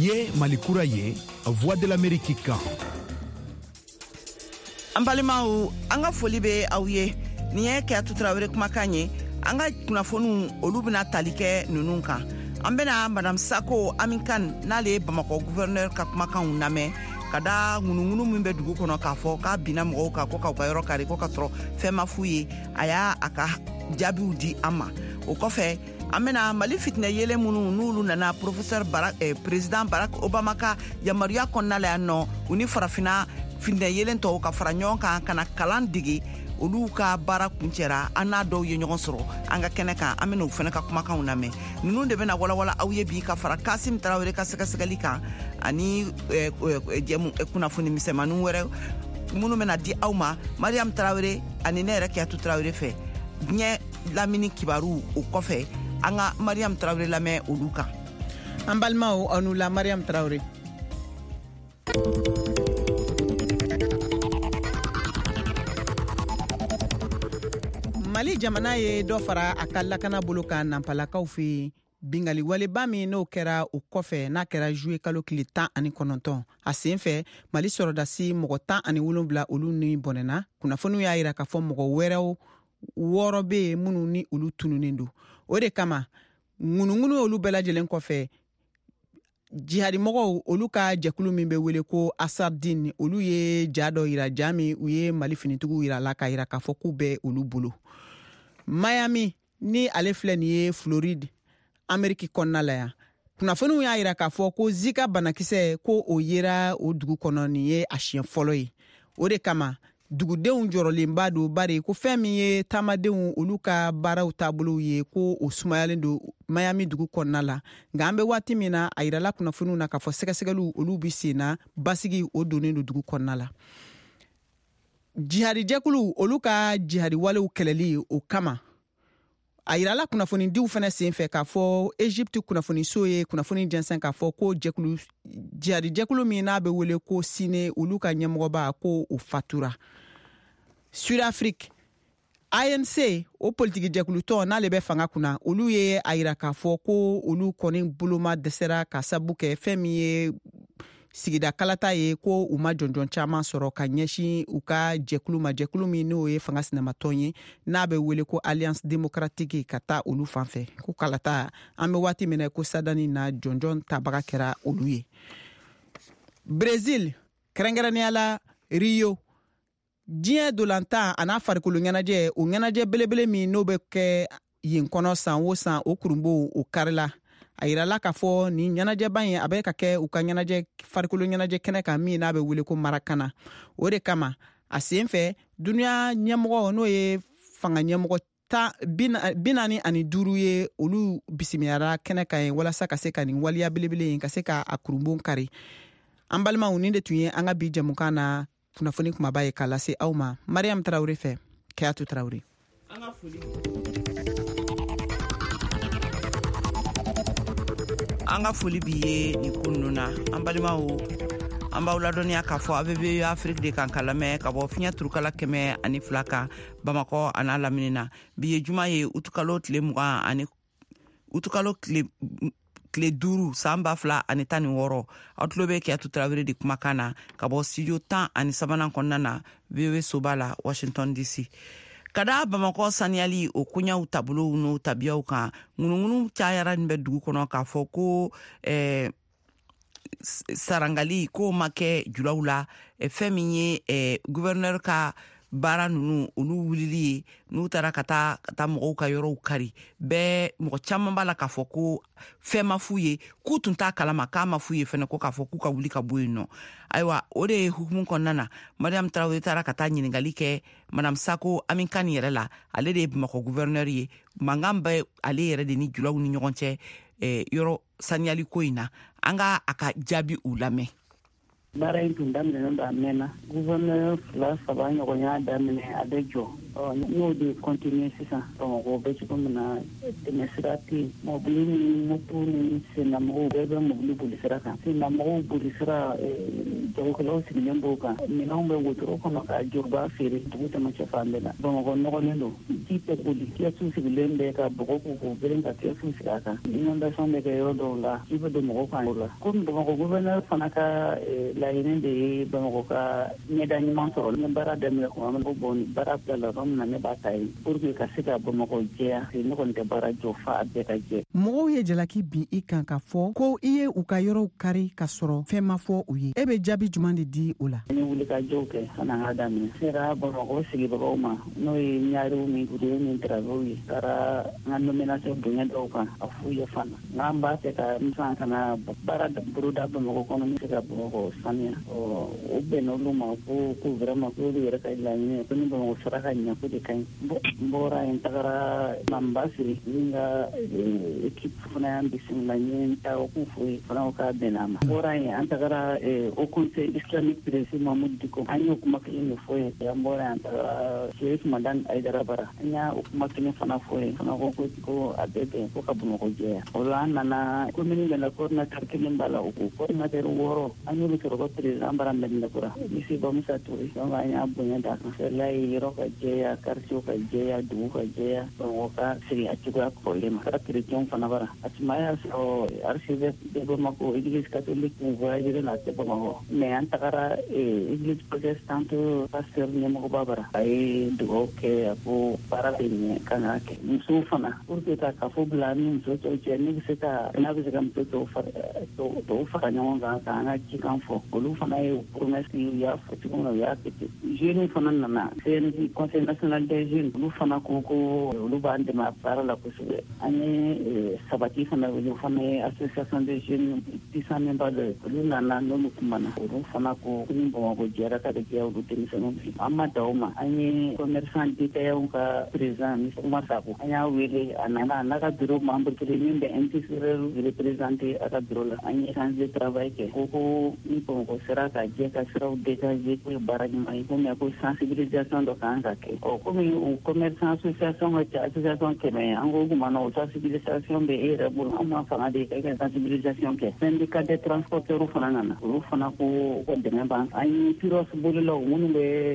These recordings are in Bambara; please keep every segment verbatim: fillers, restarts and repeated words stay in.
Niye Malikura ye, Voix de l'Amérique kan. Ambalimaou, anga foli be awye, niye ke atu Traoré kumakan ye, anga kunafonu olu bena tali kɛ nunun kan. An bena Madame Sako Aminkan n'ale Bamako gouverneur ka kumakan lamɛn ka da ŋunungunu min bɛ dugu kɔnɔ k'a fɔ k'a bina mɔgɔw kan ko k'aw ka yɔrɔ kari ko ka sɔrɔ fɛn ma f'u ye a y'a a ka jaabiw di an ma. O kɔfɛ an bena Mali fitinɛ yelen minnu n'olu nana professeur Barak eh, président Barack Obama ka yamaruya kɔnɔna la yan nɔ u ni farafina fitinɛ yelen tɔw ka fara ɲɔgɔn kan ka na kalan dege olu ka baara kuncɛra an n'a dɔw ye ɲɔgɔn sɔrɔ an ka kɛnɛ kan an bena u fɛnɛ ka kumakanw lamɛn ninnu de bena walawala aw ye bi ka fara Kasim Traoré ka sɛgɛsɛgɛli kan ani eh, eh, jɛmu eh, kunnafoni misɛnmaninw wɛrɛ minnu bena di aw ma Mariam Traoré ani ne yɛrɛ Kiyatu Traoré fɛ diɲɛ lamini kibaru o kɔfɛ an ka Mariam Traoré lamɛn olu kan. An balimaw aw n'u la Mariam Traoré. Mali jamana ye dɔ fara a ka lakana bolo kan nampalakaw fɛ bingali waleba min n'o kɛra o kɔfɛ n'a kɛra juillet kalo tile tan ani kɔnɔntɔn a sen fɛ Mali sɔrɔdasi mɔgɔ tan ani wolonwula olu ni bɔnɛna kunnafoniw y'a yira k'a fɔ mɔgɔ wɛrɛw wɔɔrɔ bɛ yen minnu ni olu tununnen don o de kama ŋunuŋunu olu bɛɛ lajɛlen kɔfɛ jihadimɔgɔw olu ka jɛkulu min bɛ wele ko Asardin olu ye ja dɔ yira ja min u ye Mali finitigiw yira la ka yira k'a fɔ k'u bɛ olu bolo. Miami ni ale filɛ nin ye Floride Ameriki kɔnɔna la yan kunnafoniw y'a yira k'a fɔ ko Zika banakisɛ ko o yera o dugu kɔnɔ nin ye a siɲɛ fɔlɔ ye o de kama dugudenw jɔrɔlenba don bari ko fɛn min ye taamadenw olu ka baaraw taabolow ye ko o sumayalen don Miami dugu kɔnɔna la nka an bɛ waati min na a yirala kunnafoniw na k'a fɔ sɛgɛsɛgɛliw olu bi sen na basigi o donnen don dugu kɔnɔna la. Jihadijɛkulu olu ka jihadiwalew kɛlɛli o kama a yirala kunnafonidiw fɛnɛ sen fɛ k'a fɔ Egypte kunnafoniso ye kunnafoni jɛnsɛn k'a fɔ ko jɛkulu jihadijɛkulu min n'a bɛ wele ko Sine olu ka ɲɛmɔgɔba ko o fatura. Sud-Afrique A N C o politiki jɛkulutɔ n'ale bɛ fanga kunna olu ye a yira k'a fɔ ko olu kɔni boloma dɛsɛra ka sabu kɛ fɛn min ye sigida kalata ye ko u ma jɔnjɔn caman sɔrɔ ka ɲɛsin u ka jɛkulu ma jɛkulu min n'o ye fanga sinamatɔn ye n'a bɛ wele ko Alliance Démocratique ka taa olu fan fɛ ko kalata an bɛ waati min na ko sadani na jɔnjɔn tabaga kɛra olu ye. Brésil kɛrɛnkɛrɛnnenya la Rio diɲɛ dolantan a n'a farikolo ɲɛnajɛ o ɲɛnajɛ belebele min n'o bɛ kɛ yen kɔnɔ san o san o kurumbo o karila a yirala k'a fɔ nin ɲɛnajɛba in a bɛ ka kɛ u ka ɲɛnajɛ farikolo ɲɛnajɛ kɛnɛ kan min n'a bɛ wele ko Marakana o de kama a sen fɛ duniya ɲɛmɔgɔ n'o ye fanga ɲɛmɔgɔ ta bi naani ani duuru ye olu bisimilara kɛnɛ kan ye walasa ka se ka nin waliya belebele in ka se ka a kurumbo kari. An balimaw nin de tun ye an ka bi jamukan na kunnafoni kumaba ye k'a lase aw ma Mariam Traoré fɛ Kiyatu Traoré. An ka foli an ka foli bi ye nin ko ninnu na an balimaw an b'aw ladɔnniya k'a fɔ A B B Afrique de kan ka lamɛn ka bɔ fiɲɛ turukala kɛmɛ ani fila kan Bamakɔ a n'a lamini na bi ye juma ye utukalo tile mugan ani utukalo tile tile duuru san ba fila ani tan ni wɔɔrɔ aw tulo bɛ Kiyatu Traoré de kumakan na ka bɔ studio tan ani sabanan kɔnɔna na V O A soba la Washington D C. Ka da Bamakɔ saniyali o koɲaw taabolow n'o tabiyaw kan ŋunuŋunu cayara nin bɛ dugu kɔnɔ k'a fɔ ko eh, sarangali k'o ma kɛ julaw la eh, fɛn min ye eh, gouverneur ka baara nunu olu wulili ye n'u taara ka taa ka taa mɔgɔw ka yɔrɔw kari bɛɛ mɔgɔ caman b'a la k'a fɔ ko fɛn ma f'u ye k'u tun t'a kalama k'a ma f'u ye fɛnɛ ko k'a fɔ k'u ka wuli ka bɔ yen nɔ ayiwa o de ye hukumu kɔnɔna na Mariam Traoré taara ka taa ɲiningali kɛ Madame Sako Aminkan yɛrɛ la ale de ye Bamakɔ gouverneur ye mankan bɛ ale yɛrɛ de ni julaw ni ɲɔgɔn cɛ eh, yɔrɔ saniyali ko in na an ka a ka jaabi u lamɛn. bara in tun daminɛ da mɛnna gouverneur fila saba ɲɔgɔn y'a daminɛ a bɛ jɔ n'o de continuer sisan Bamakɔ bɛ cogo min na tɛmɛ sira tɛ yen mɔbili ni moto ni sennamɔgɔw bɛɛ bɛ mɔbili boli sira kan sennamɔgɔw boli sira jagokɛlaw sigilen b'o kan minɛnw bɛ wotoro kɔnɔ ka jɔ u b'a feere dugu cɛmancɛ fan bɛɛ la Bamakɔ nɔgɔlen don ji tɛ boli kiyɛsiw sigilen bɛ ka bɔgɔ k'u k'u beren ka kiyɛsiw sigi a kan inondation bɛ kɛ yɔrɔ dɔw la ji bɛ don mɔgɔw kan o la komi Bamakɔ gouverneur fana ka laɲini de ye Bamakɔ ka ɲɛda ɲuman sɔrɔ ni baara daminɛ kuma min ko bɔn ni baara bila la min na ne b'a ta ye pour que ka se ka Bamakɔ jɛya ne kɔni tɛ baara jɔ fa a bɛɛ ka jɛ mɔgɔw ye jalaki bin i kan ka fɔ ko i ye u ka yɔrɔw kari ka sɔrɔ fɛn ma fɔ u ye e bɛ jaabi jumɛn de di o la an ye wuli ka jɔw kɛ san'an ka daminɛ sera Bamakɔ sigibagaw ma n'o ye ɲaariw ni guruw ni tarawew ye taara n ka nomination bonya dɔw kan a f'u ye fana n'an b'a fɛ ka n san kana baara boloda Bamakɔ kɔnɔ n bɛ se ka Bamakɔ sanuya o bɛnna olu ma ko ko vraiment ko olu yɛrɛ ka laɲini ko ni Bamakɔ sera ka ɲɛ ko de ka ɲi n bɔra yen tagara Mamba Siri min ka équipe fana y'an bisimila n ye n taa o k'u fo ye fana ka bɛnna a ma n bɔra yen an tagara au conseil islamique président Mamadou Diko an y'o kuma kelen de fɔ ye an bɔra yen an tagara Sheriff Madani Aidara Bara an y'a o kuma kelen fana fɔ ye fana ko ko a bɛɛ bɛn ko ka Bamakɔ jɛya o la an nana commune bɛna coordinateur kelen b'a la o ko coordinateur wɔɔrɔ an y'olu sɔrɔ ko président Bara Mɛdina Kura Misi Bamusa Touré donc an y'a bonya d'a kan celle-là ye yɔrɔ ka jɛya quartier ka jɛya dugu ka jɛya Bamakɔ ka segin a cogoya kɔrɔlen ma kɛra chrétien fana bara a tuma y'a sɔrɔ archevêque de Bamakɔ église catholique kun voyagé la tɛ Bamakɔ mais an tagara église protestante pasteur ɲɛmɔgɔba bara a ye dugawu kɛ a ko baara bɛ ɲɛ kan ka kɛ musow fana pour que ka kafo bila ni muso tɔw cɛ ne bɛ se ka n'a bɛ se ka muso tɔw fara tɔw fara ɲɔgɔn kan k'an ka cikan fɔ olu fana ye promesse u y'a fɔ cogo min na u y'a kɛ ten jeunes fana nana C N J conseil national des jeunes olu fana ko ko olu b'an dɛmɛ a baara la kosɛbɛ an ye sabati fana olu fana ye association des jeunes puissant membres de olu nana n'olu kumana olu fana ko ni Bamakɔ jɛra ka de kɛ olu denmisɛnninw fɛ an ma da o ma an ye commerçant détaillants ka président Mister Umar Sako an y'a wele a nana n'a ka bureau membre kelen min bɛ M P C R représenté a ka bureau la an ye échange de travail kɛ ko ko ni Bamakɔ sera ka jɛ ka siraw dégager ko ye baara ɲuman ye ko mais ko sensibilisation dɔ kan ka kɛ ɔ komi o commerçant association ka ca association kɛmɛ an ko kuma na o sensibilisation bɛ e yɛrɛ bolo an ma fanga de ka kɛ sensibilisation kɛ syndicat des transporteurs fana nana olu fana ko ko dɛmɛ b'an an ye piros bolilaw minnu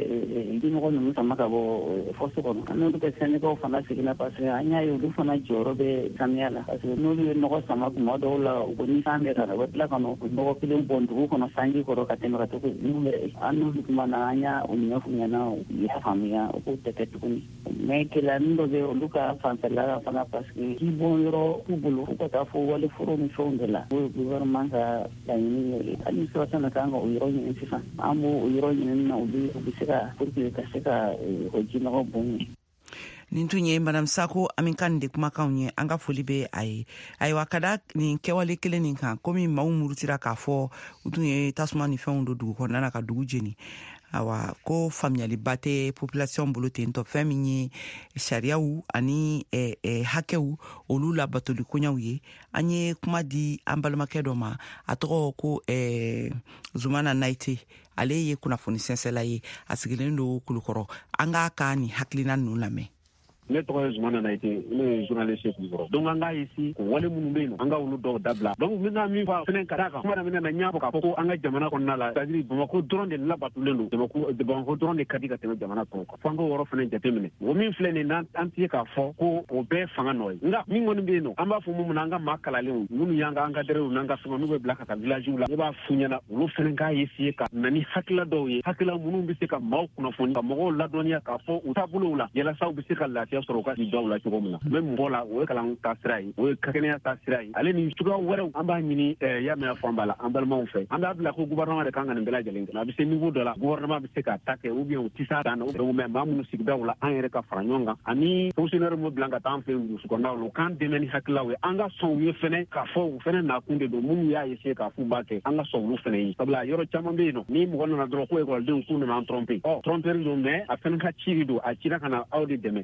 bɛ dimɔgɔ ninnu sama ka bɔ fosse kɔnɔ an n'olu bɛ syndicat fana sigira parce que an y'a ye olu fana jɔyɔrɔ bɛ saniya la parce que n'olu ye nɔgɔ sama kuma dɔw la u ko ni san bɛ ka na u bɛ tila ka na u nɔgɔ kelen bɔn dugu kɔnɔ sanji kɔrɔ ka tɛmɛ ka to n'u bɛ an n'olu kuma na an y'a o ɲɛfɔ ɲɛna u y'a faamuya u k'o tɛ kɛ tuguni mais gɛlɛya dɔ bɛ olu ka fanfɛla fana parce que ji bɔn yɔrɔ t'u bolo fo ka taa fɔ wale foro ni fɛnw de la o ye gouvernement ka laɲini ye administration na kan ka o yɔrɔ ɲini sisan an b'o o yɔrɔ ɲini na u bɛ u bɛ se ka pour que ka se ka o ji nɔgɔ bon ye nin tun ye Madame Sako Aminkan de kumakanw ye an ka foli bɛ a ye ayiwa ka da nin kɛwale kelen nin kan komi maaw murutira k'a fɔ u tun ye tasuma ni fɛnw don dugu kɔnɔna na ka dugu jeni awa ko faamuyaliba tɛ population bolo ten tɔ fɛn min ye sariyaw ani eh, eh, hakɛw olu la batoli koɲaw ye an ye kuma di an balimakɛ dɔ ma a tɔgɔ ko eh, Zumana Naite ale ye kunnafoni sɛnsɛla ye a sigilen don Kulukɔrɔ an k'a ka ni hakilina ninnu lamɛn ne tɔgɔ ye Zumana Naite ne ye journaliste Kulukɔrɔ donc an k'a ici wale minnu bɛ yen an ka olu dɔw dabila donc n bɛna min fɔ fɛnɛ ka d'a kan kuma daminɛ na n y'a fɔ k'a fɔ ko an ka jamana kɔnɔna la c'est-à-dire Bamakɔ dɔrɔn de labatolen don Bamakɔ dɔrɔn de ka di ka tɛmɛ jamana tɔw kan fo an k'o yɔrɔ fɛnɛ jateminɛ o min filɛ nin na an tɛ se k'a fɔ ko o bɛɛ fanga nɔ ye nka min kɔni bɛ yen nɔ an b'a fɔ mun na an ka maa kalanlenw minnu y'an ka encadreurs n'an ka fɛnw n'u bɛ bila ka taa villages la ne b'a f'u ɲɛna olu fɛnɛ k'a essayer ka na ni hakilila dɔw ye hakilila minnu bɛ se ka maaw kunnafoni ka mɔgɔw ladɔnniya k'a fɔ u taabolow la yalasa u bɛ se ka lafiya sɔrɔ u ka sidaw la cogo min na mɛ mɔgɔ la o ye kalan ta sira ye o ye kakɛnɛya ta sira ye ale ni cogoya wɛrɛw an b'a ɲini y'a mɛn fɔ an b'a la an balimaw fɛ an b'a bila ko gouvernement de kan ka nin bɛɛ lajɛlen kɛ a bɛ se niveau dɔ la gouvernement bɛ se ka ta kɛ ou bien u tɛ se a dan na mɛ maa minnu sigidaw la an yɛrɛ ka fara ɲɔgɔn kan ani fonctionnaire minnu bila ka taa an fɛ burusi kɔnɔnaw la u k'an dɛmɛ ni hakililaw ye an ka sɔn u ye fɛnɛ k'a fɔ u fɛnɛ nakun de don minnu y'a essayer k'a f'u b'a kɛ an ka sɔn olu fɛnɛ ye sabula yɔrɔ caman bɛ yen nɔ ni mɔgɔ nana dɔrɔn ko ekɔlidenw k'u nana an tromper ɔ tromper don mais a fɛnɛ ka ci de don a cira ka na aw de dɛmɛ donc olu la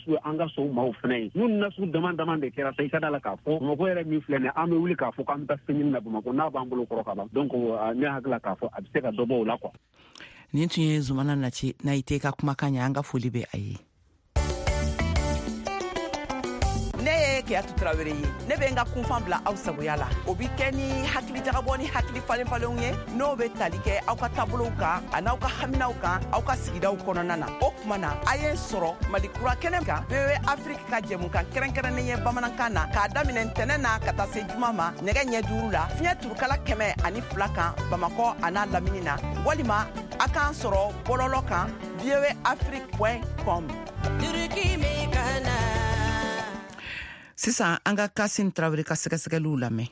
nasu an ka so maaw fana ye n'u nasu dama dama de kɛra sa i ka da la k'a fɔ Bamakɔ yɛrɛ min filɛ nin an bɛ wuli k'a fɔ k'an bɛ taa fɛn ɲini na Bamakɔ n'a b'an bolo kɔrɔ ka ban donc ne hakili la k'a fɔ a bɛ se ka dɔ bɔ o la quoi. Nin tun ye Zumana Nati Nayite ka kumakan ye an ka foli bɛ a ye. Ne ye Keyatu Tarawele ye ne bɛ n ka kunfan bila aw sagoya la o bi kɛ ni hakili jagabɔ ni hakili falen falenw ye n'o bɛ tali kɛ aw ka taabolow kan a n'aw ka haminaw kan aw ka sigidaw kɔnɔna na o tuma na a ye sɔrɔ Mali kura kɛnɛ kan V O A Afrique ka jɛmukan kɛrɛnkɛrɛnnen ye bamanankan na k'a daminɛ ntɛnɛn na ka taa se juma ma nɛgɛ ɲɛ duuru la fiɲɛ turukala kɛmɛ ani fila kan Bamakɔ a n'a lamini na walima a k'an sɔrɔ bɔlɔlɔ kan v o a afrique point com. Sisan an ka Kasim Tarawele ka sɛgɛsɛgɛliw lamɛn.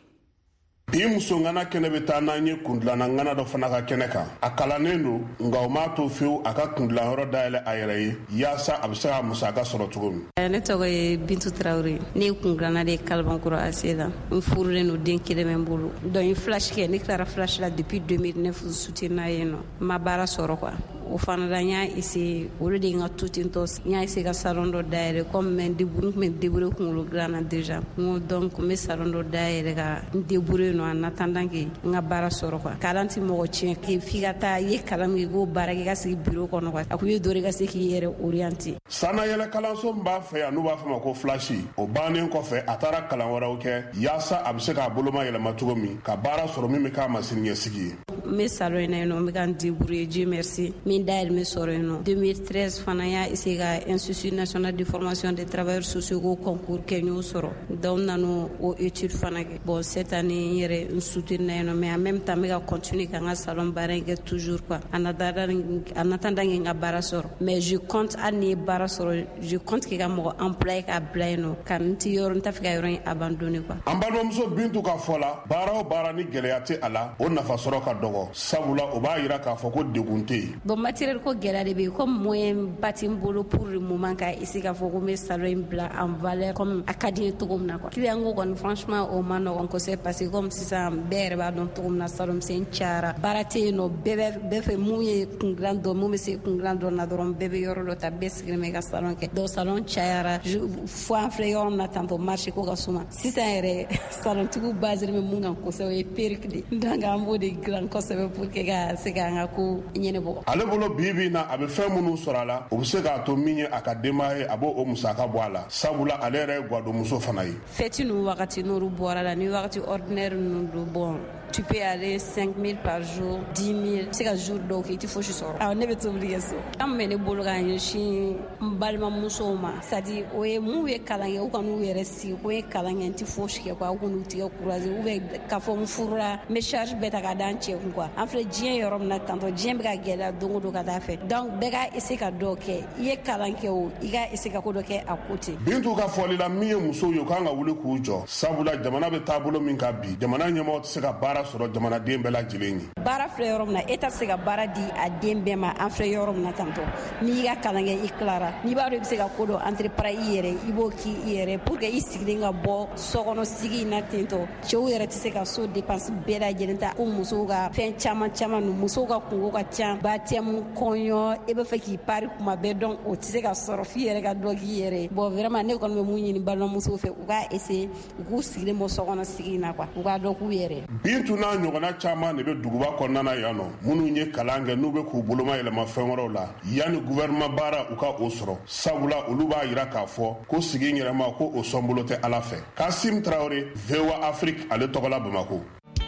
Bi muso ngana kɛnɛ bɛ taa n'an ye kundilana ngana dɔ fana ka kɛnɛ kan a kalannen don nka o m'a to fiyewu a ka kundilayɔrɔ dayɛlɛ a yɛrɛ ye yaasa a bɛ se ka musaka sɔrɔ cogo min. Ne tɔgɔ ye Bintu Tarawele ne ye kundilanna de ye Kalabankɔrɔ A C la n furulen don den kelen bɛ n bolo donc n flash kɛ ne tilara flash la depuis deux mille neuf soutenir yen nɔ n ma baara sɔrɔ quoi. O fana la n y'a essayer olu de ye n ka to ten tɔ n y'a essayer ka salon dɔ dayɛlɛ comme n débrouille n tun bɛ débrouiller kunkolo dilan na déjà n ko donc n bɛ salon dɔ dayɛlɛ ka n débrouiller nɔ en attendant que n ka baara sɔrɔ quoi kalan tɛ mɔgɔ tiɲɛ k'i f'i ka taa i ye kalan min kɛ i k'o baara kɛ i ka sigi bureau kɔnɔ quoi a ko i ye dɔ de ka se k'i yɛrɛ orienter. Sanayɛlɛ kalanso min b'a fɛ yan n'u b'a fɔ ma ko flashi o bannen kɔfɛ a taara kalan wɛrɛw kɛ yaasa a bɛ se k'a boloma yɛlɛma cogo min ka baara sɔrɔ min bɛ k'a ma siniɲɛsigi ye. N bɛ salon in na yen nɔ n bɛ ka n débrouiller Dieu merci min dayɛlɛ min sɔrɔ yen nɔ deux mille treize fana y'a essayer ka Institut national de formation des travailleurs sociaux ko concours kɛ n y'o sɔrɔ donc n nana o étude fana kɛ bon cette année n yɛrɛ n soutenir na yen nɔ mais en même temps n bɛ ka continuer ka n ka salon baara in kɛ toujours quoi en attendant en attendant que n ka baara sɔrɔ mais je compte hali ni ye baara sɔrɔ je compte k'i ka mɔgɔ employé k'a bila yen nɔ ka n tɛ yɔrɔ n t'a fɛ ka yɔrɔ in abandonner quoi. An balimamuso Bintu ka fɔ la baara o baara ni gɛlɛya tɛ a la o nafa sɔrɔ ka dɔgɔ sabula o b'a yira k'a fɔ ko degun tɛ yen. Bon matériel ko gɛlɛya de bɛ yen comme moyen ba tɛ n bolo pour le moment ka essayer k'a fɔ ko n bɛ salon in bila en valeur comme a ka di n ye cogo min na quoi. Client ko kɔni franchement o ma nɔgɔn kosɛbɛ parce que comme sisan bɛɛ yɛrɛ b'a dɔn cogo min na salon misɛnnin cayara baara tɛ yen nɔ bɛɛ bɛ bɛɛ fɛ mun ye kundilan dɔn mun bɛ se kundilan dɔn na dɔrɔn bɛɛ bɛ yɔrɔ dɔ ta bɛɛ sigilen bɛ ka salon kɛ donc salon cayara fo an filɛ yɔrɔ min na tantɔ marché ko ka suma sisan yɛrɛ salontigiw basé bɛ mun kan kosɛbɛ o ye perruque de donc an b'o de dilan kosɛbɛ pour que ka se k'an ka ko ɲɛnabɔ. Ale bolo bi bi na a bɛ fɛn minnu sɔrɔ a la o bɛ se k'a to min ye a ka denbaya ye a b'o o musaka bɔ a la sabula ale yɛrɛ ye gwadomuso fana ye. fête ninnu wagati n'olu bɔra la ni wagati ordinaire ninnu don bon tu peux aller cinq mille par jour dix mille se ka jour dɔw kɛ i tɛ fosi sɔrɔ awɔ ne bɛ tobili kɛ so an bɛ ne bolo ka ɲɛsin n balimamusow ma c'est à dire o ye mun ye kalan kɛ u ka n'u yɛrɛ sigi ko n ye kalan kɛ n tɛ fosi kɛ quoi u ka n'u tigɛ courager ou bien k'a fɔ n furula n bɛ charge bɛɛ ta ka da n cɛ kun quoi an filɛ diɲɛ yɔrɔ min na tantɔ diɲɛ bɛ ka gɛlɛya don o don ka taa fɛ donc bɛɛ ka essayer ka dɔ kɛ i ye kalan kɛ o i ka essayer ka ko dɔ kɛ a côté. Bintu ka fɔli la min ye musow ye u kan ka wuli k'u jɔ sabula jamana bɛ taabolo min kan bi jamana ɲɛmɔgɔ tɛ se ka baara sɔrɔ jamanaden bɛɛ lajɛlen ye. Baara filɛ yɔrɔ min na e tɛ se ka baara di a den bɛɛ ma an filɛ yɔrɔ min na tantɔ n'i y'i ka kalan kɛ i tilara n'i b'a dɔn i bɛ se ka ko dɔ entreprendre i yɛrɛ i b'o k'i i yɛrɛ pour que i sigilen ka bɔ sokɔnɔ sigi in na tentɔ cɛw yɛrɛ tɛ se ka so dépense bɛɛ lajɛlen ta ko musow ka fɛn caman caman ninnu musow ka kungo ka ca baptême kɔɲɔ e bɛ fɛ k'i pari kuma bɛɛ donc o tɛ se ka sɔrɔ f'i yɛrɛ ka dɔ k'i yɛrɛ bon vraiment ne kɔni bɛ mun ɲini balimamusow fɛ u ka essayer u k'u sigilen bɔ sokɔnɔ sigi in na quoi u ka dɔ k'u yɛrɛ. Bintu n'a ɲɔgɔnna caman de bɛ duguba kɔnɔna yan nɔ minnu ye kalan kɛ n'u bɛ k'u boloma yɛlɛma fɛn wɛrɛw la yanni gouvernement baara u ka o sɔrɔ sabula olu b'a yira k'a fɔ ko sigi yɛrɛma ko o sɔn bolo tɛ ala fɛ. Kasim Tarawele V O A Afrique ale tɔgɔla Bamako.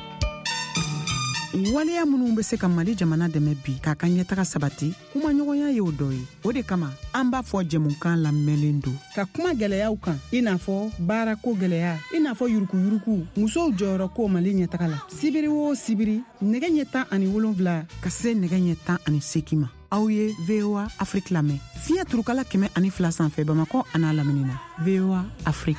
Waleya minnu bɛ se ka Mali jamana dɛmɛ bi k'a ka ɲɛtaga sabati kuma ɲɔgɔnya ye o dɔ ye o de kama an b'a fɔ jɛmukan lamɛnlen don ka kuma gɛlɛyaw kan i n'a fɔ baarako gɛlɛya i n'a fɔ yurukuyuruku musow jɔyɔrɔ ko Mali ɲɛtaga la sibiri o sibiri nɛgɛ ɲɛ tan ani wolonwula ka se nɛgɛ ɲɛ tan ani seegin ma aw ye V O A Afrique lamɛn fiɲɛ turukala kɛmɛ ani fila sanfɛ Bamakɔ a n'a lamini na V O A Afrique.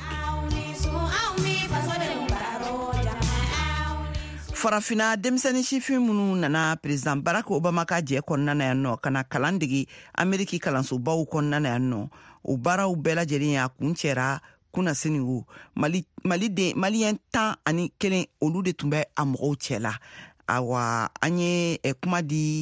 Farafina denmisɛnnin sifin minnu nana président Barack Obama ka jɛ kɔnɔna na yan nɔ ka na kalan degi Ameriki kalansobaw kɔnɔna na yan nɔ o baaraw bɛɛ lajɛlen y'a kun cɛra kunna sini o Mali Mali den maliyɛn tan ani kelen olu de tun bɛ a mɔgɔw cɛ la awa an ye kuma di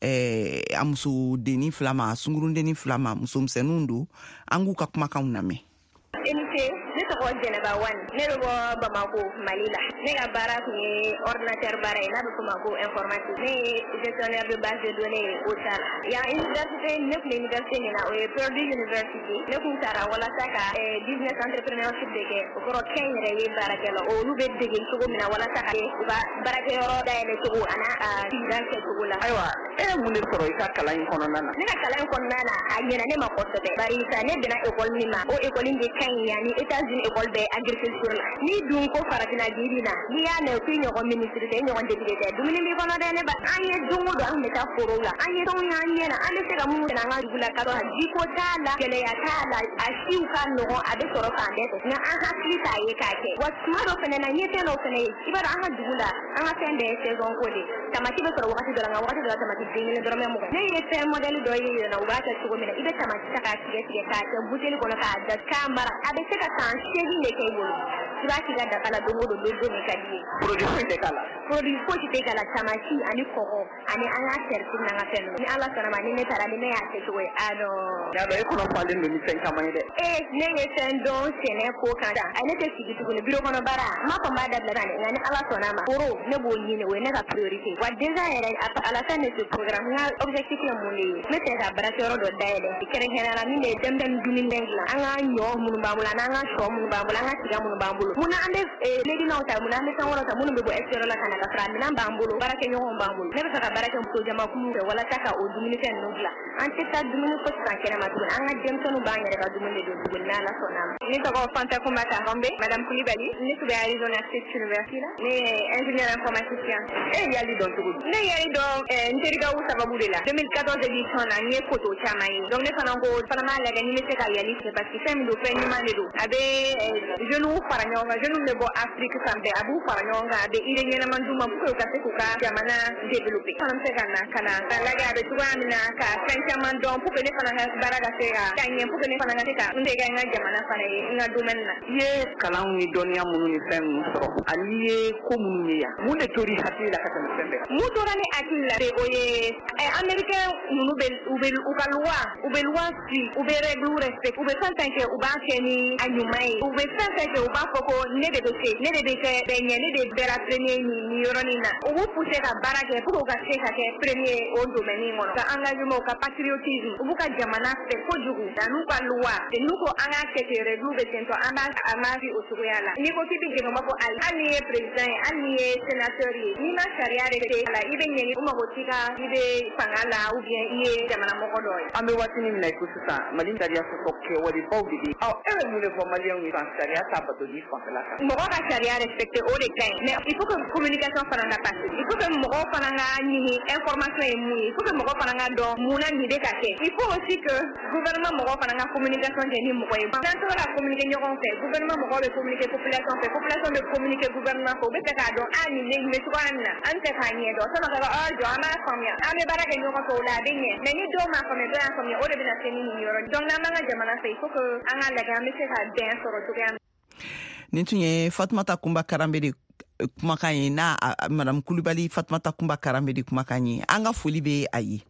eh, a muso deni fila ma sungurun deni fila ma muso misɛnninw don an k'u ka kumakanw lamɛn. Émité, ne tɔgɔ Jɛnɛba Wani, ne bɛ bɔ Bamako, Mali la. Ne ka baara tun ye ordinateur baara ye, n'a bɛ f'o ma ko informatique. Ne ye gestionnaire de base de données au T A L. Yan université, ne tun bɛ université min na, o ye Purdue University. Ne kun taara walasa ka business entrepreneurship de kɛ, o kɔrɔ kɛnyɛrɛye baarakɛlaw. Olu bɛ dege cogo min na walasa ka u ka baarakɛyɔrɔ dayɛlɛ cogo ani a sigida kɛcogo la. Ayiwa, e ye mun de sɔrɔ i ka kalan in kɔnɔna na? Ne ka kalan in kɔnɔna na, a ɲɛna ne ma kosɛbɛ. Bari sa ne bɛnna école min ma, o école in de ka ɲi yani États-Unis école bɛ agriculture la. Ni dun ko farafinna dibi na, n'i y'a mɛn k'i ɲɔgɔn ministre tɛ, i ɲɔgɔn député tɛ. Dumuni b'i kɔnɔ dɛ ne ba. An ye don o don an bɛ taa forow la. An ye fɛnw y'an ɲɛ na. An bɛ se ka mun kɛ an ka dugu la ka sɔrɔ jiko t'a la, gɛlɛya t'a la, a siw ka nɔgɔn, a bɛ sɔrɔ fan bɛɛ fɛ. Nka an hakili t'a ye k'a kɛ. Wa tuma dɔ fɛnɛ na, n ye fɛn dɔw fɛnɛ ye. I b'a dɔn an ka dugu la, an ka fɛn bɛɛ ye saison ko de. Tamati bɛ sɔrɔ wagati dɔ la, nka wagati dɔ la tamati den kelen dɔrɔmɛ mugan. Ne ye fɛn modèle dɔ ye yen nɔ, u b'a kɛ cogo min na, i bɛ tamati ta k'a tigɛ tigɛ k'a kɛ buteli kɔnɔ k'a da k'a mara. A bɛ se ka san seegin de kɛ i bolo. I b'a k'i ka daga la don o don don min ka di ye. Produit foyi tɛ k'a la. Produit foyi tɛ k'a la, tamati ani kɔgɔ ani an ka seriti n'an ka fɛn ninnu. Ni Ala sɔnna ma ni ne taara ni ne y'a kɛ cogo ye, a non. Y'a dɔn e kɔnɔ falen don ni fɛn caman ye dɛ. Ee ne ye fɛn dɔn sɛnɛ ko kan da. A ne tɛ sigi tuguni bureau kɔnɔ baara. N m'a fɔ n b'a dabila tan dɛ, nka ni Ala sɔnna ma, foro ne b'o ɲini, o ye ne ka priorité. Wa déjà yɛrɛ à la fin de ce programme, n ka objectif ye mun de ye? Ne fɛ ka baarakɛyɔrɔ dɔ dayɛlɛ. Kɛrɛnkɛrɛnnenya la min de ye denmisɛnnin dumunifɛn dilan. An ka ɲɔ minnu b'an bolo, n'an ka sɔ minnu b'an bolo, an ka tiga minnu b'an bolo. Munna an bɛ ledinaw ta, munna an bɛ fɛn wɛrɛw ta minnu bɛ bɔ extérieur la ka na ka sɔrɔ a minɛn b'an bolo, baarakɛɲɔgɔnw b'an bolo. Ne bɛ fɛ ka baara kɛ muso jamakulu fɛ walasa ka o dumunifɛn ninnu dilan. An tɛ taa dumuni fosi san kɛnɛma tuguni, an ka denmisɛnninw b'an yɛrɛ ka dumuni de don tuguni n'Ala sɔnna ma. Ne tɔgɔ Fanta Kumata Hombe, Madame Koulibaly. Ne tun bɛ Arizona State University la. Ne ye ingénieur informaticien. E ye yali dɔn cogo di? Ne ye yali dɔn n terikɛw sababu de la. deux mille quatorze édition na n ye photo caman ye. Donc ne fana ko fana m'a lajɛ ni n bɛ se ka yali kɛ parce que fɛn min don fɛn ɲuman de don. A bɛ jeunes fara ɲɔgɔn kan, jeunes bɛ bɔ Afrique fan bɛɛ, a b'u fara ɲɔgɔn kan, a bɛ idée ɲɛnama d'u ma pour que u ka se k'u ka jamana développer. Fana bɛ se ka na ka na ka lajɛ a bɛ cogoya min na ka fɛn caman dɔn pour que ne fana ka baara ka se ka taa ɲɛ, pour que ne fana ka se ka n dege n ka jamana fana ye n ka domaine na. I ye kalan ni dɔnniya minnu ni fɛn ninnu sɔrɔ ani i ye ko minnu ye yan, mun de tori hakili la ka tɛmɛ fɛn bɛɛ kan? Mun tora ne hakili la o ye américain ninnu bɛ u bɛ u ka loi u bɛ loi si u bɛ règle respect, u bɛ fɛn fɛn kɛ u b'a kɛ ni a ɲuman ye, u bɛ fɛn fɛn kɛ u b'a fɔ ko ne de bɛ se ne de bɛ kɛ bɛɛ ɲɛ, ne de bɛra premier nin yɔrɔnin na. U b'u pousser ka baara kɛ pour que u ka se ka kɛ premier o domaine in kɔnɔ. Ka engagement, u ka patriotisme, u b'u ka jamana fɛ kojugu da n'u ka loi. N'u ko an k'a kɛ ten règle bɛ ten tɔ, an b'a a m'a fi o cogoya la. N'i ko k'i bɛ jɛn u b'a fɔ ayi, hali n'i ye président ye, hali n'i ye sénateur ye, n'i ma sariya respecter a la, i bɛ ɲɛni u mago t'i ka i bɛ fanga la ou bien i ye jamana mɔgɔ dɔ ye. An bɛ waati min na i ko sisan, Mali sariya sɔsɔ kɛwalebaw de bɛ yen. Ɔ e bɛ mun de fɔ maliyɛnw ye kan sariya t'a bato di fanfɛla kan? Mɔgɔ ka sariya respecter o de ka ɲi, mais il faut que communication fana ka passer. Il faut que mɔgɔw fana ka ɲini information ye mun ye, il faut que mɔgɔ fana ka dɔn mun na nin bɛ ka kɛ. Il faut aussi que gouvernement mɔgɔ fana ka communication kɛ ni mɔgɔ ye. N'an tora ka communiquer ɲɔgɔn fɛ, gouvernement mɔgɔw bɛ communiquer population fɛ, population bɛ communiquer gouvernement fɛ, u bɛ fɛ k'a dɔn a nin ne bɛ cogoya min na, an tɛ k'a ɲɛ dɔn. Sinon ka fɔ ɔ jɔ an b'a faamuya, an bɛ baara kɛ ɲɔgɔn fɛ o la a bɛ ɲɛ. Mais ni dɔw m'a faamuya, dɔw y'a faamuya, o de bɛ na se ni nin yɔrɔ. Donc n'an b'an ka jamana fɛ, il faut que an ka lajɛ an bɛ se ka bɛn sɔrɔ cogoya min. Nin tun ye Fatumata Kunba Karambe de kumakan ye, na Madame Koulibaly Fatumata Kunba Karambe de kumakan ye. An ka foli bɛ a ye.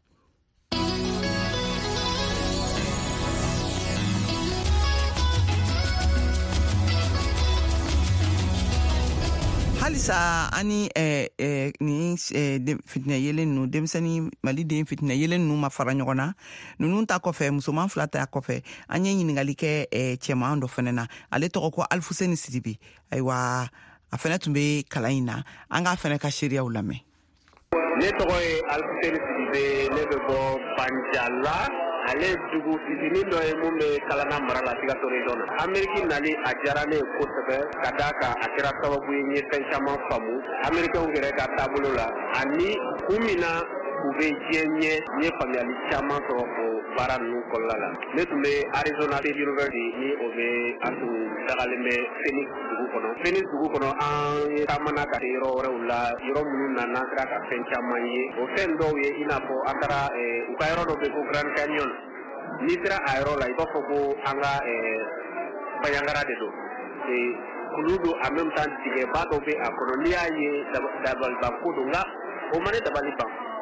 Halisa ani eh, eh, ni eh, fitinɛ yelen ninnu denmisɛnnin Mali den fitinɛ yelen ninnu ma fara ɲɔgɔn na, ninnu ta kɔfɛ musoman fila ta kɔfɛ an ye ɲininkali kɛ eh, cɛman dɔ fɛnɛ na, ale tɔgɔ ko Alfuseni Sidibe. Ayiwa a fɛnɛ tun bɛ kalan in na, an k'a fɛnɛ ka seereyaw lamɛn. Ne tɔgɔ ye Alfuseni Sidibe, ne bɛ bɔ Banjala. Ale dugu fitinin dɔ ye mun bɛ Kalana mara la Sikaso région na. Ameriki nali a diyara ne ye kosɛbɛ ka d'a kan a kɛra sababu ye n ye fɛn caman faamu Amerikɛnw yɛrɛ ka taabolo la, ani kun min na u bɛ diɲɛ ɲɛ, n ye faamuyali caman sɔrɔ o baara ninnu kɔnɔna la. Ne tun bɛ Arizona State University ni o bɛ a tun dagalen bɛ Phoenix dugu kɔnɔ. Phoenix dugu kɔnɔ an ye taamana ka se yɔrɔ wɛrɛw la, yɔrɔ minnu na n'an sera ka fɛn caman ye. O fɛn dɔw ye i n'a fɔ an taara u ka yɔrɔ dɔ bɛ ko Grand Canyon. N'i sera a yɔrɔ la i b'a fɔ ko an ka Bayangara de don. Kulu don en même temps tigɛba dɔ bɛ a kɔnɔ, n'i y'a ye dabaliban ko don, nka o ma ne dabali ban.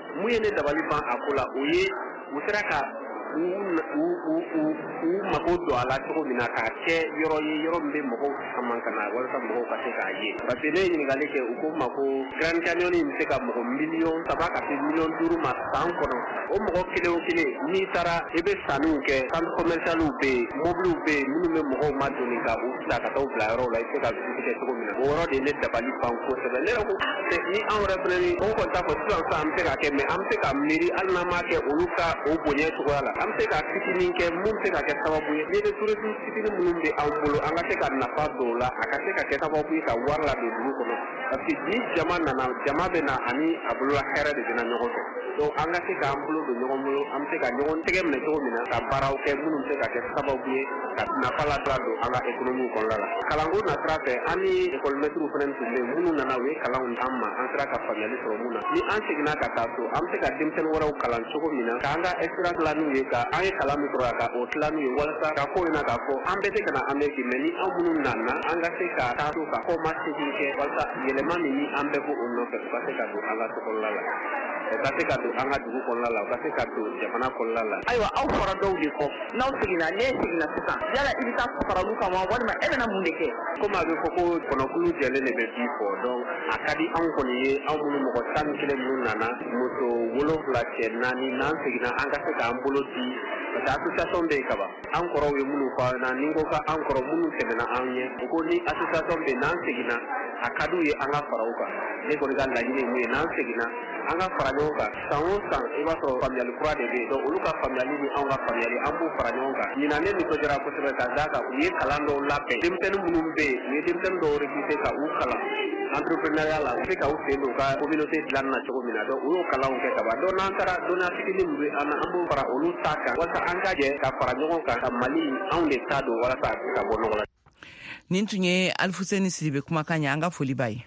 mu ye ne dabali ban a ko la o ye u sera ka u u u u mago don a la cogo min na k'a kɛ yɔrɔ ye yɔrɔ min bɛ mɔgɔw caman ka na walasa mɔgɔw ka se k'a ye parce que ne ye ɲininkali kɛ u ko ma ko Grand Canyon in bɛ se ka mɔgɔ miliyɔn saba ka se miliyɔn duuru ma san kɔnɔ o mɔgɔ kelen o kelen n'i taara i bɛ sanniw kɛ centre commercialiw bɛ yen mobiliw bɛ yen minnu bɛ mɔgɔw ma donni ka u bila ka taa u bila yɔrɔw la i bɛ se ka visite kɛ cogo min na o yɔrɔ de ye ne dabali ban kosɛbɛ ne yɛrɛ ko ni anw yɛrɛ fana ni o kɔni t'a fɔ sisan sisan an bɛ se ka kɛ mais an bɛ se ka miiri hali n'an m'a kɛ olu ka o bonya cogoya la an bɛ se ka fitinin kɛ mun bɛ se ka kɛ sababu ye ni tourisme fitinin minnu bɛ an bolo an ka se ka nafa don o la a ka se ka kɛ sababu ye ka wari ladon dugu kɔnɔ parce que ni jama nana jama bɛ na ani a bolola hɛrɛ de bɛ na ɲɔgɔn fɛ donc an ka se k'an bolo don ɲɔgɔn bolo an bɛ se ka ɲɔgɔn tɛgɛ minɛ cogo min na ka baaraw kɛ minnu bɛ se ka kɛ sababu ye ka nafa ladon an ka économie kɔnɔna la kalanko nasira fɛ an ni école maîtres fana tun bɛ yen minnu nana u ye kalanw d'an ma an sera ka faamuyali sɔrɔ mun na ni an seginna ka taa so an bɛ se ka denmisɛnnin wɛrɛw kalan cogo min na k'an ka expérience la n'u ye ka an ye kalan min sɔrɔ ka o tila n'u ye walasa ka fɔ ɲɛna k'a fɔ an bɛɛ tɛ ka na Amérique mais ni an minnu nana an ka se ka taa so ka fɔ ma segin kɛ walasa yɛlɛma min ni an bɛɛ b'o nɔfɛ u ka se ka don an ka so kɔnɔna la u ka se ka don an ka dugu kɔnɔna la u ka se ka don jamana kɔnɔna la ayiwa aw fɔra dɔw de kɔ n'aw seginna ne seginna sisan yala i bɛ taa fara olu kan wa walima e bɛna mun de kɛ komi a bɛ fɔ ko kɔnɔkulu jɛlen de bɛ bi fɔ donc a ka di anw kɔni ye anw minnu mɔgɔ tan ni kelen minnu nana muso wolonfila cɛ naani n'an seginna an ka se k'an bolo di parce que association bɛ yen kaban an kɔrɔw ye minnu fɔ an na ni n ko ka an kɔrɔ minnu tɛmɛna an ɲɛ u ko ni association bɛ yen n'an seginna a ka d'u ye an ka fara u kan ne kɔni ka laɲini ye mun ye n'an seginna an ka fara ɲɔgɔn kan san o san i b'a sɔrɔ faamuyali kura de bɛ yen donc olu ka faamuyali ni anw ka faamuyali an b'u fara ɲɔgɔn kan ɲinan ne nisɔndiyara kosɛbɛ ka d'a kan u ye kalan dɔw labɛn denmisɛnnin minnu bɛ yen u ye denmisɛnnin dɔw recruter ka u kalan entrepreneuriat la u bɛ ka u sen don u ka communauté dilanni na cogo min na donc u y'o kalanw kɛ ka ban donc n'an taara dɔnniya fitinin min bɛ an na an b'o fara olu ta kan walasa an ka jɛ ka fara ɲɔgɔn kan ka Mali anw de ta don walasa ka bɔ nɔgɔ la. nin tun ye Alfuseni Sidibe kumakan ye an ka foli b'a ye.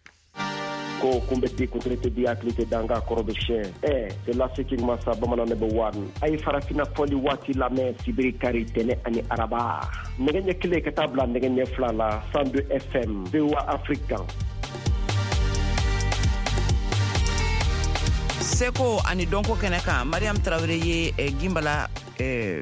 ko kunbɛ di kutirete di hakili tɛ dan ka kɔrɔ bɛ siyɛn ɛ c'est la sekin masa bamanan ne bɛ wari a ye farafina fɔli waati lamɛn sibiri kari tɛnɛ ani araba nɛgɛ ɲɛ kelen ka taa bila nɛgɛ ɲɛ fila la cent deux F M V O A Afrique. Seko ani dɔnko kɛnɛ kan Mariam Traoré ye eh, Gimbala eh,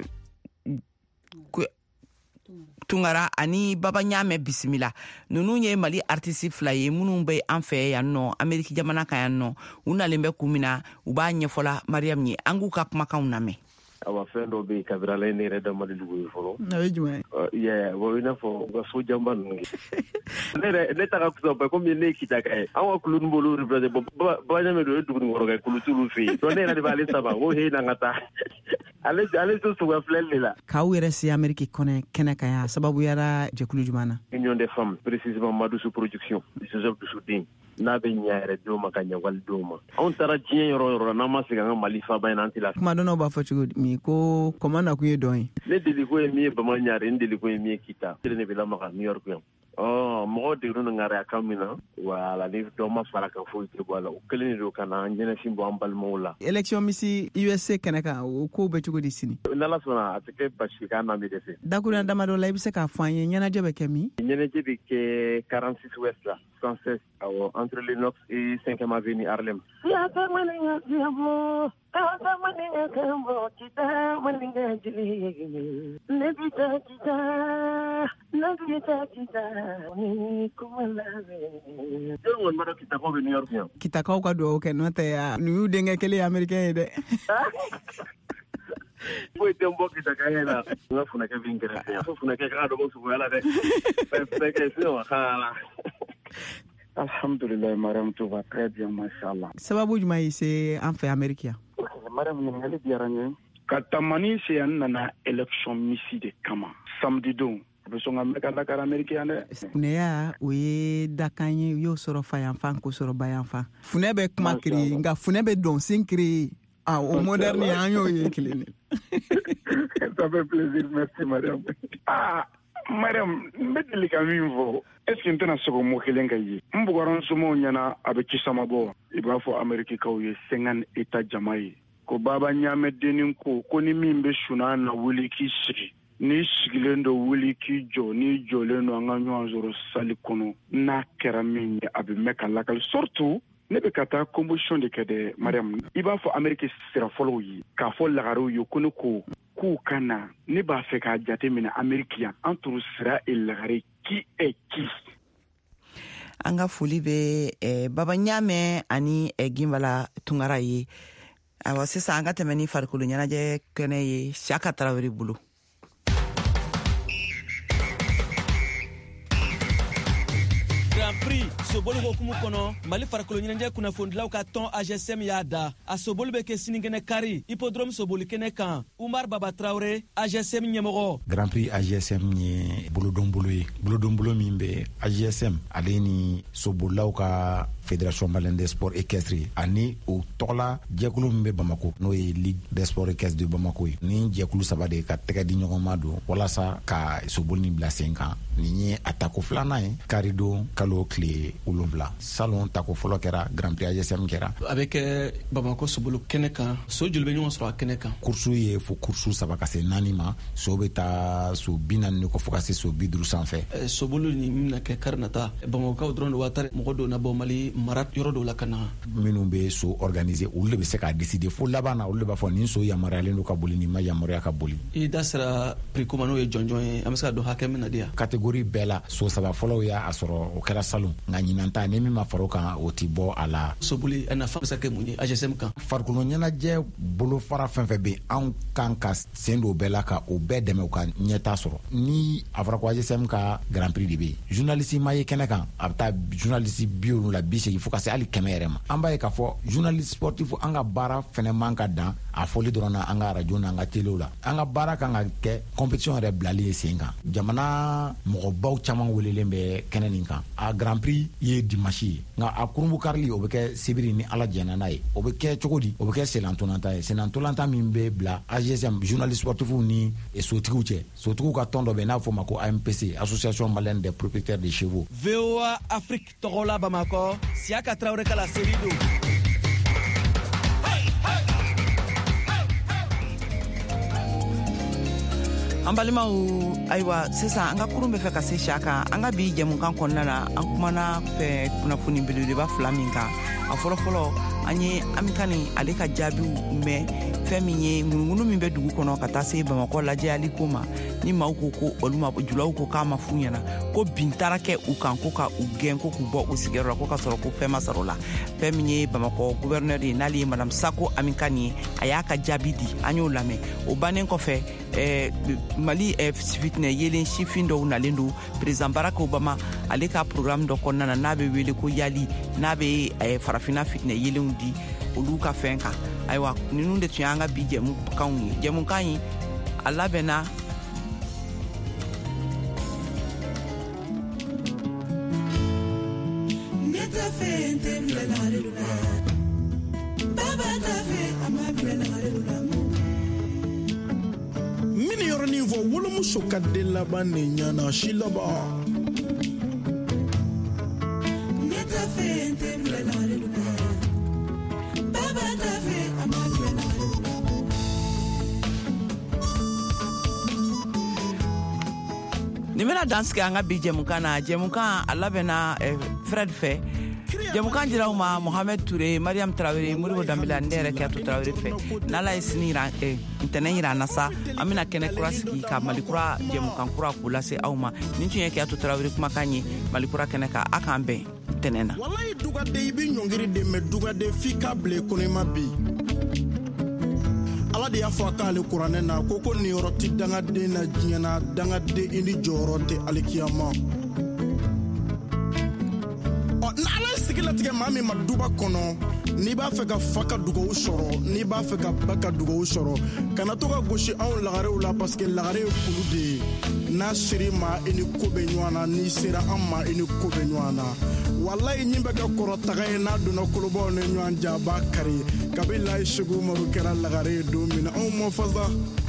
Tungara ani Baba Ɲame bisimila nunu ye Mali artiste fila ye minnu bɛ an fɛ yan nɔ Ameriki jamana kan yan nɔ u nalen bɛ kun min na u b'a ɲɛfɔla Mariam ye an k'u ka kumakanw lamɛn. awa fɛn dɔ bɛ yen kabira la ne yɛrɛ da Mali dugu ye fɔlɔ. o ye jumɛn ye? yeah o i n'a fɔ u ka so janba ninnu ye. ne yɛrɛ ne ta ka kusa ba komi ne ye kita ka ye an ka kulu ninnu b'olu représenter Baba Ɲame don o ye duguninkɔrɔ kɛ kulu t'olu fɛ yen donc ne yɛrɛ de b'ale saba ko he n'an ka taa. ale ale to suga filɛli de la. k'aw yɛrɛ se Amérique kɔnɛ kɛnɛ kan yan sababu yara jɛkulu jumɛn na? Union des femmes précisément Madusu production Joseph Dusuden n'a bɛ ɲɛ yɛrɛ denw ma ka ɲɛ wali denw ma. anw taara diɲɛ yɔrɔ yɔrɔ la n'an ma segin an ka Mali faba in na an tɛ lafiya. kuma dɔnnaw b'a fɔ cogo min ko kɔma nakun ye dɔn ye. ne deliko ye min ye Bamaɲare ne deliko ye min ye Kita kelen de bɛ lamaga New York yan. ɔ mɔgɔw degun ni ŋariya kan min na wala ni dɔ ma fara kan foyi tɛ bɔ a la o kelen de don ka na ɲɛnɛfin bɔ an balimaw la. élection misi U S A kɛnɛ kan o ko bɛ cogo di sini? n'Ala sɔnna a tɛ kɛ basi k'an na mi dɛsɛ. dakuruɲa damadɔ la i bɛ se k'a fɔ an ye ɲɛnajɛ bɛ kɛ min? ɲɛnajɛ bɛ kɛ quarante-six Ouest la cent seize awɔ entre Lenox et cinquième avenue Harlem. Kitakaw ka duwawu kɛ n'o tɛ ya nin y'u denkɛ kelen ye Américain ye dɛ. foyi tɛ n bɔ Kitaka ye la n ka funakɛ bɛ n kɛrɛfɛ yan fo funakɛ ka dɔgɔ suguya la dɛ bɛɛ kɛ sinon hala. Alhamdulillah Mariam tout va très bien machallah. sababu jumɛn y'i se an fɛ Amérique yan? Mariam ɲininkali diyara n ye. ka tamani se yan nana élection misi de kama samedi don a bɛ sɔn ka mɛn ka Dakar Amérique yan dɛ. funɛya o ye dakan ye u y'o sɔrɔ fayanfan k'o sɔrɔ bayanfan. funɛ bɛ kuma kiri nka funɛ bɛ don sin kiri ah o moderne an y'o ye kelen de. ça fait plaisir merci Mariam. ah Mariam n bɛ deli ka min fɔ est-ce que n tɛna se k'o mot kelen ka ye n bugɔra n somɔgɔw ɲɛna a bɛ kisama bɔ i b'a fɔ Amérikikaw ye cinquante états jama ye ko Baba Ɲame dennin ko ko ni min bɛ suna na wuli k'i sigi n'i sigilen do wuli k'i jɔ n'i jɔlen do an ka ɲɔgɔn sɔrɔ sali kɔnɔ n'a kɛra min ye a bɛ mɛn ka lakali surtout ne bɛ ka taa convention de kɛ dɛ Mariam. I b'a fɔ Ameriki sira fɔlɔw ye k'a fɔ lagarew ye ko ne ko k'u ka na ne b'a fɛ k'a jate minɛ Ameriki yan entre sira et lagare qui est qui. An ka foli bɛ eh, Baba Ɲamɛ ani eh, Gimbala Tunkara ye. Awa sisan an ka tɛmɛ ni farikolo ɲɛnajɛ kɛnɛ ye Siyaka Tarawele bolo. Grand Prix sobolu hokumu kono Mali farikolo ɲɛnajɛ kunnafonidilaw ka tɔn A G S M y'a da a sobolu bɛ kɛ sinikɛnɛ kari hippodrome soboli kɛnɛ kan Umar Baba Traoré A G S M ɲɛmɔgɔ. Grand Prix A G S M ye bolodon bolo ye bolodon bolo min bɛ A G S M ale ni sobolilaw ka Fédération Malienne des Sports Équestres ani o tɔgɔla jɛkulu min bɛ Bamako n'o ye Ligue des Sports Équestres de Bamako ye ni jɛkulu saba de ka tɛgɛ di ɲɔgɔn ma don walasa ka soboli ni bila sen kan nin ye a tako filanan ye karidon kalo tile wolonwula salon tako fɔlɔ kɛra Grand Prix A G S M kɛra a bɛ kɛ Bamako sobolo kɛnɛ kan so joli bɛ ɲɔgɔn sɔrɔ a kɛnɛ kan kursu ye fo kursu saba ka se naani ma so bɛ taa so bi naani de kɔ fo ka se so bi duuru sanfɛ sobolo ni min na kɛ kari nata Bamakaw dɔrɔn de waatari mɔgɔ dɔw na bɔ Mali mara yɔrɔ dɔw la ka na minnu bɛ so organiser olu de bɛ se k'a décider fo laban na olu de b'a fɔ nin so yamaruyalen don ka boli nin ma yamaruya ka boli i da sera prix ko ma n'o ye jɔnjɔn ye an bɛ se ka dɔn hakɛ min na di yan catégorie bɛɛ la so saba fɔlɔw y'a sɔrɔ o kɛra salon nka ɲinan ta ni min ma fara o kan o ti bɔ a la soboli a nafa bɛ se ka kɛ mun ye A G S M kan farikolo ɲɛnajɛ bolofara fɛn fɛn bɛ anw kan ka sen don o bɛɛ la ka o bɛɛ dɛmɛ u ka ɲɛta sɔrɔ ni a fɔra ko A G S M ka Grand Prix de bɛ yen journaliste ma ye kɛnɛ kan a bɛ taa journaliste bi wolonwula bi seegin fo ka se hali kɛmɛ yɛrɛ ma an b'a ye k'a fɔ journaliste sportif an ka baara fɛnɛ man ka dan a fɔli dɔrɔn na an ka radio n'an ka telew la an ka baara kan ka kɛ compétition yɛrɛ bilali ye sen kan jamana mɔgɔbaw caman welelen bɛ kɛnɛ nin kan a Grand Prix ye dimanche ye nka a kurunbu karili o bɛ kɛ sibiri ni ala jɛna n'a ye o bɛ kɛ cogo di o bɛ kɛ senantolanta ye senantolanta min bɛ bila A G S M journaliste sportifs ni sotigiw cɛ sotigiw ka tɔn dɔ bɛ n'a fɔ ma ko A M P C Association Malienne des Propriétaires de Chevaux V O A Afrique tɔgɔ la Bamakɔ Siyaka Traoré kala seri do an balimaw ayiwa sisan an ka kurun bɛ fɛ ka se Siyaka an ka bi jɛmukan kɔnɔna na an kumana fɛ kunnafoni belebeleba fila min kan a fɔlɔfɔlɔ an ye Amikani ale ka jaabiw mɛn fɛn min ye ŋunugunu min bɛ dugu kɔnɔ ka taa se Bamakɔ lajɛyali ko ma ni maaw ko ko olu ma julaw ko k'a ma fu ɲɛna ko bin taara kɛ u kan ko ka u gɛn ko k'u bɔ u sigiyɔrɔ la ko ka sɔrɔ ko fɛn ma sɔrɔ la fɛn min ye Bamakɔ gouverneur ye n'ale ye Madame Sako Amikani ye a y'a ka jaabi di an y'o lamɛn o bannen kɔfɛ eh, Mali eh, fitinɛ yelen sifin dɔw nalen don président Barack Obama ale ka programme dɔ kɔnɔna na n'a bɛ wele ko yali n'a bɛ eh, farafina fitinɛ yelenw di olu ka fɛn kan ayiwa ninnu de tun y'an ka bi jɛmukanw ye jɛmukan ye a labɛnna mini yɔrɔnin fɔ wolomuso ka den laban ne ɲana si laban ni bena dansike an ka bi jɛmukan na jɛmukan a labɛnna eh, Fred fɛ jɛmukan diraw ma Mohamed Touré Mariam Traoré Modibo Dambila ne yɛrɛ Kiyatu Traoré fɛ n'ala ye sini yira eh, ntɛnɛn yira an na sa an bena kɛnɛ kura sigi ka malikura jɛmukan kura k'u lase aw ma nin tun ye Kiyatu Traoré kumakan ye malikura kɛnɛ kan a k'an bɛn ntɛnɛn na walayi dugaden i bi ɲɔngiri de mɛ dugaden f'i ka bila konima bi ala de y'a fɔ a k'ale kuranɛ na ko ko niyɔrɔ tɛ dangaden na diɲɛ na dangaden i ni jɔyɔrɔ tɛ alikiyama ɔ n'ala ye sigi latigɛ maa min ma duba kɔnɔ n'i b'a fɛ ka fa ka dugawu sɔrɔ n'i b'a fɛ ka ba ka dugawu sɔrɔ kana to ka gosi anw lagarew la parce que lagare ye kulu de ye n'a sera ma i ni ko bɛ ɲɔgɔn na n'i sera an ma i ni ko bɛ ɲɔgɔn na walayi ɲin bɛ kɛ kɔrɔtaga ye n'a donna kolobaw ni ɲɔgɔn cɛ a b'a kari kabi layi segu umaru kɛra lagare ye don min na anw ma fasa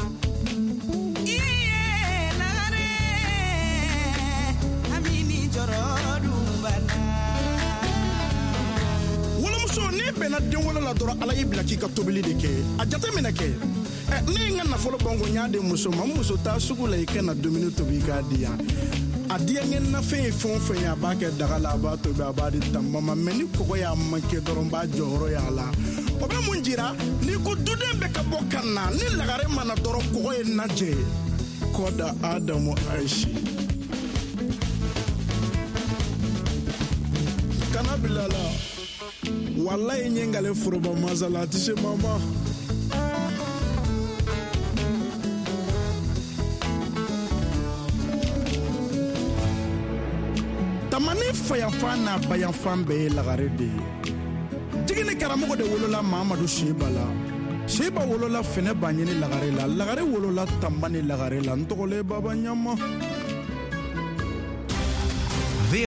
wolomuso n'i bɛnna den wolo la dɔrɔn ala y'i bila k'i ka tobili de kɛ a jate minɛ kɛ ɛ ne ye n ka nafolo banko n y'a di muso ma muso taa sugu la i ka na dumuni tobi k'a di yan a a diyaŋɛ nafɛn ye fɛn o fɛn ye a b'a kɛ daga la a b'a tobi a b'a di tanba ma mɛ ni kɔgɔ y'a manke dɔrɔn b'a jɔyɔrɔ y'a la o bɛ mun jira n'i ko duden bɛ ka bɔ kan na ni lagare mana dɔrɔn kɔgɔ ye najɛ kɔda adamu ayisi kana bilala wallahi nye ngale foroba mazala a ti se mama tamani fayanfan n'a bayanfan bɛɛ ye lagare de ye jigini karamɔgɔ de wolola mamadu sheba la sheba wolola fɛnɛ baɲini lagare la lagare wolola tamba ni lagare la n tɔgɔle baba ɲama